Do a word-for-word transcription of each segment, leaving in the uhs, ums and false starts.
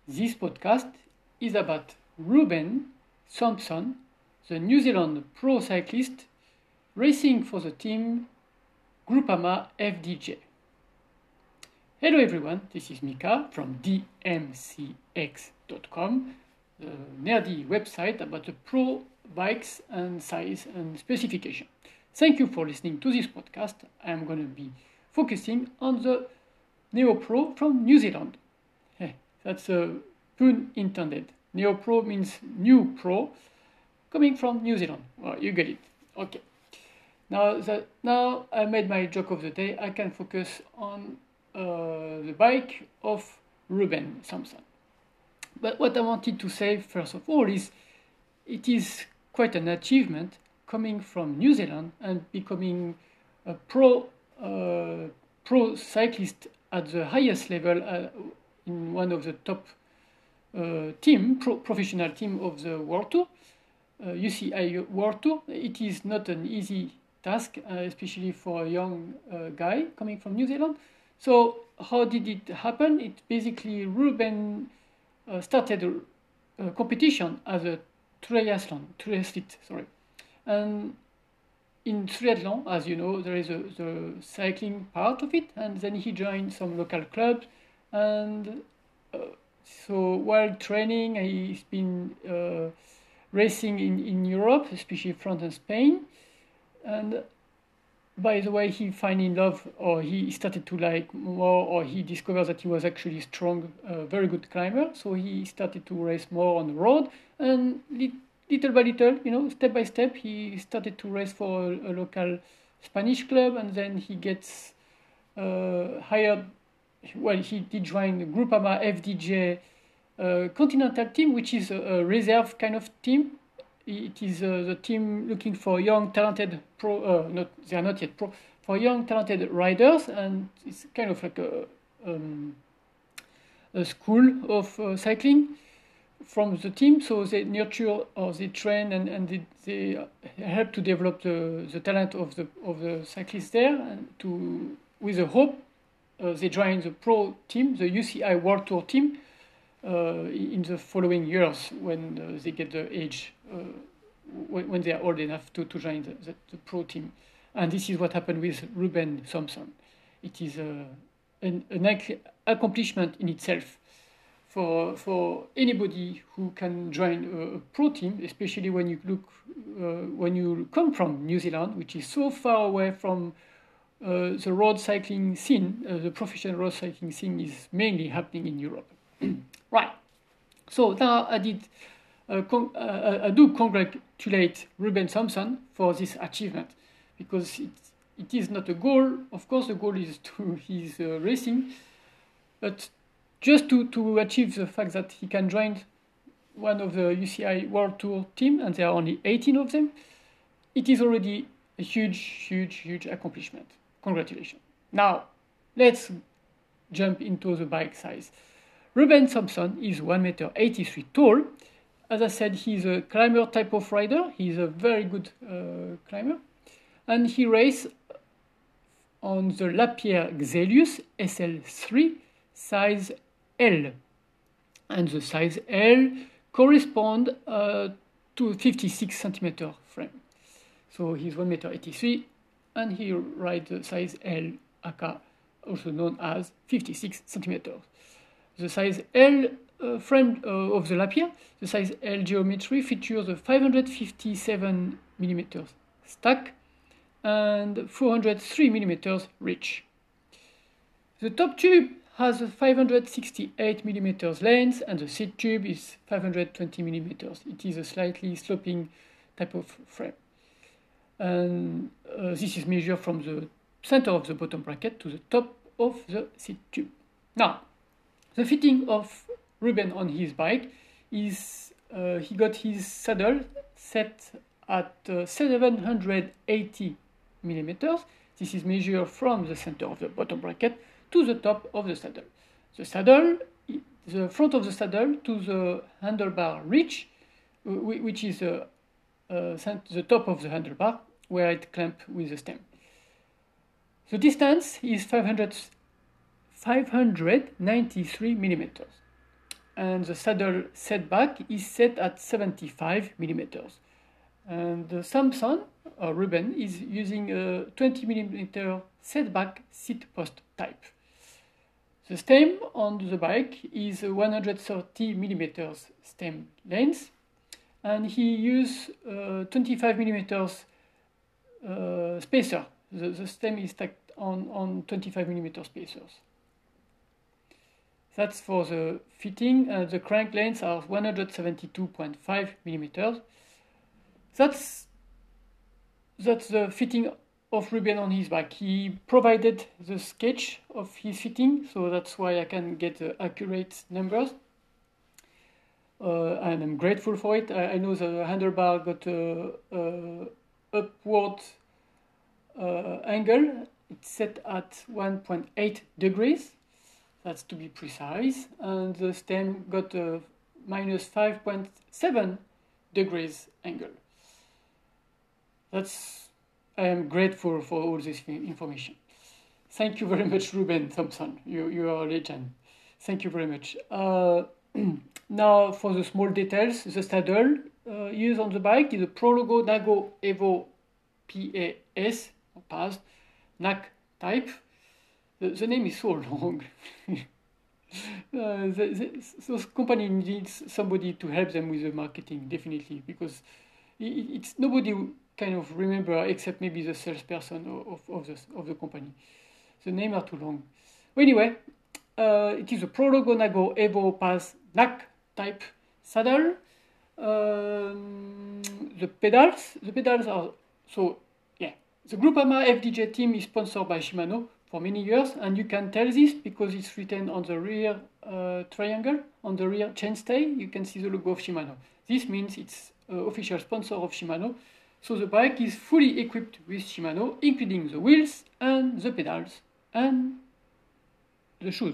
This podcast is about Ruben Thompson, the New Zealand pro cyclist racing for the team Groupama F D J. Hello everyone, this is Mika from D M C X dot com, the nerdy website about the pro bikes and size and specification. Thank you for listening to this podcast. I'm going to be focusing on the Neo Pro from New Zealand. That's a pun intended. Neo Pro means new pro, coming from New Zealand. Well, you get it. Okay. Now that now I made my joke of the day, I can focus on uh, the bike of Ruben Thompson. But what I wanted to say first of all is, it is quite an achievement coming from New Zealand and becoming a pro uh, pro cyclist at the highest level. Uh, in one of the top uh, team, pro professional team of the World Tour, uh, U C I World Tour. It is not an easy task, uh, especially for a young uh, guy coming from New Zealand. So how did it happen? It basically, Ruben uh, started a, a competition as a triathlon, triathlete, sorry. And in triathlon, as you know, there is a, the cycling part of it, and then he joined some local clubs. And uh, so while training, he's been uh, racing in, in Europe, especially France and Spain. And by the way, he fell in love, or he started to like more, or he discovered that he was actually strong, uh, very good climber. So he started to race more on the road. And li little by little, you know, step by step, he started to race for a, a local Spanish club. And then he gets uh, hired. Well, he did join the Groupama F D J uh, Continental team, which is a, a reserve kind of team. It is uh, the team looking for young, talented pro. Uh, not they are not yet pro. For young, talented riders, and it's kind of like a um, a school of uh, cycling from the team. So they nurture or they train and and they, they help to develop the, the talent of the of the cyclists there, and to with a hope. Uh, they join the pro team, the U C I World Tour team, uh, in the following years when uh, they get the age, uh, when, when they are old enough to, to join the, the, the pro team. And this is what happened with Ruben Thompson. It is uh, an, an accomplishment in itself for, for anybody who can join a, a pro team, especially when you look, uh, when you come from New Zealand, which is so far away from Uh, the road cycling scene, uh, the professional road cycling scene is mainly happening in Europe. Right. So now I did, uh, con uh, I do congratulate Ruben Thompson for this achievement, because it, it is not a goal. Of course, the goal is to his uh, racing, but just to, to achieve the fact that he can join one of the U C I World Tour team, and there are only eighteen of them, it is already a huge, huge, huge accomplishment. Congratulations. Now, let's jump into the bike size. Ruben Thompson is one meter eighty-three tall. As I said, he's a climber type of rider. He's a very good uh, climber. And he races on the Lapierre Xelius S L three size L. And the size L corresponds uh, to fifty-six centimeter frame. So he's one meter eighty-three, and he rides the size L, aka also known as fifty-six centimeters. The size L uh, frame uh, of the Lapierre, the size L geometry features a five hundred fifty-seven millimeters stack and four hundred three millimeters reach. The top tube has a five hundred sixty-eight millimeters length, and the seat tube is five hundred twenty millimeters. It is a slightly sloping type of frame. And uh, this is measured from the center of the bottom bracket to the top of the seat tube. Now, the fitting of Ruben on his bike is, uh, he got his saddle set at uh, seven hundred eighty millimeters. This is measured from the center of the bottom bracket to the top of the saddle. The saddle, the front of the saddle to the handlebar reach, which is uh, uh, the top of the handlebar, where it clamps with the stem. The distance is five hundred, five hundred ninety-three millimeters. and the saddle setback is set at seventy-five millimeters. And the Samson, or Ruben, is using a twenty millimeter setback seat post type. The stem on the bike is a one hundred thirty millimeters stem length, and he used uh, twenty-five millimeters uh, spacer. The, the stem is stacked on, on twenty-five millimeter spacers. That's for the fitting, and the crank lengths are one hundred seventy-two point five millimeters. That's, that's the fitting of Ruben on his bike. He provided the sketch of his fitting, so that's why I can get uh, accurate numbers. Uh, and I'm grateful for it. I, I know the handlebar got a, a upward uh, angle. It's set at one point eight degrees. That's to be precise. And the stem got a minus five point seven degrees angle. That's, I am grateful for all this information. Thank you very much, Ruben Thompson. You, you are a legend. Thank you very much. Uh, now for the small details, the saddle uh, used on the bike is a Prologo Nago Evo P A S, or P A S, N A C type. The, the name is so long. uh, the, the, those company needs somebody to help them with the marketing, definitely, because it, it's nobody kind of remember except maybe the salesperson of, of, the, of the company. The names are too long. Well, anyway, uh, it is a Prologo Nago Evo P A S N A C type saddle. Um, the pedals, the pedals are, so yeah, the Groupama F D J team is sponsored by Shimano for many years, and you can tell this because it's written on the rear uh, triangle, on the rear chainstay, you can see the logo of Shimano. This means it's uh, official sponsor of Shimano. So the bike is fully equipped with Shimano, including the wheels and the pedals and the shoes.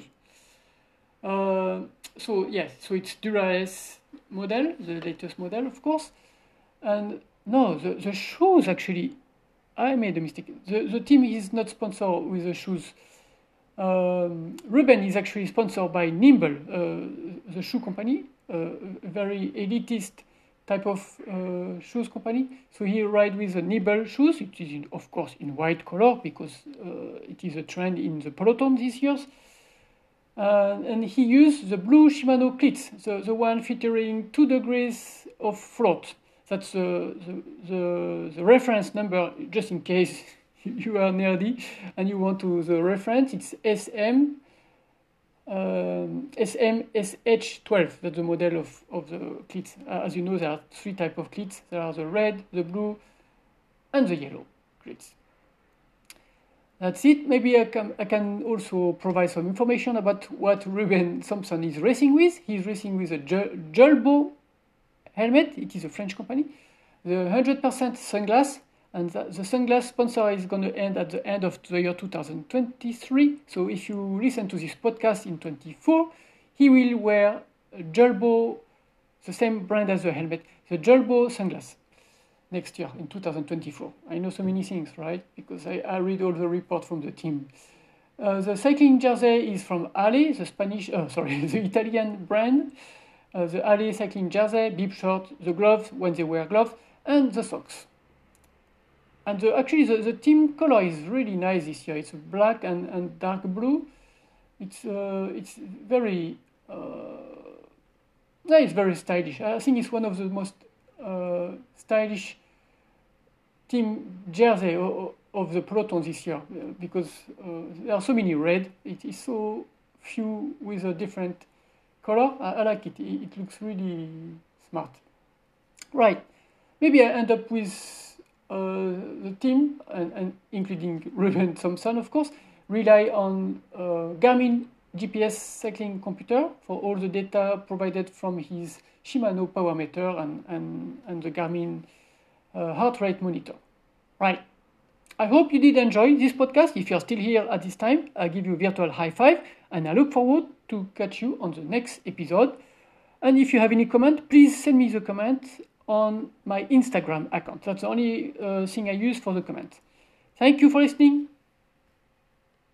Uh, so yes, so it's Dura-S model, the latest model, of course. And no, the, the shoes actually, I made a mistake. The, the team is not sponsored with the shoes. Um, Ruben is actually sponsored by Nimble, uh, the shoe company, uh, a very elitist type of uh, shoes company. So he ride with the Nimble shoes. It is, in, of course, in white color because uh, it is a trend in the peloton these years. Uh, and he used the blue Shimano cleats, the, the one featuring two degrees of float. That's uh, the, the, the reference number, just in case you are nerdy and you want to the reference. It's S M um, S M S H twelve. That's the model of, of the cleats. Uh, as you know, there are three types of cleats. There are the red, the blue, and the yellow cleats. That's it. Maybe I can, I can also provide some information about what Ruben Thompson is racing with. He's racing with a Julbo helmet. It is a French company. The one hundred percent sunglass. And the, the sunglass sponsor is going to end at the end of the year two thousand twenty-three. So if you listen to this podcast in twenty-four, he will wear a Julbo, the same brand as the helmet, the Julbo sunglass next year in two thousand twenty-four. I know so many things, right? Because I, I read all the report from the team. Uh, the cycling jersey is from Ale, the Spanish, uh, sorry, the Italian brand. Uh, the Ale cycling jersey, bib short, the gloves when they wear gloves, and the socks. And the, actually, the, the team color is really nice this year. It's black and, and dark blue. It's uh, it's very uh, yeah, it's very stylish. I think it's one of the most uh, stylish team jersey of, of the peloton this year uh, because uh, there are so many red. It is so few with a different color. I, I like it. it. It looks really smart. Right. Maybe I end up with. Uh, the team, and, and including Ruben Thompson, of course, rely on uh, Garmin G P S cycling computer for all the data provided from his Shimano power meter and, and, and the Garmin uh, heart rate monitor. Right. I hope you did enjoy this podcast. If you're still here at this time, I give you a virtual high five, and I look forward to catch you on the next episode. And if you have any comment, please send me the comment on my Instagram account. That's the only uh, thing I use for the comments. Thank you for listening.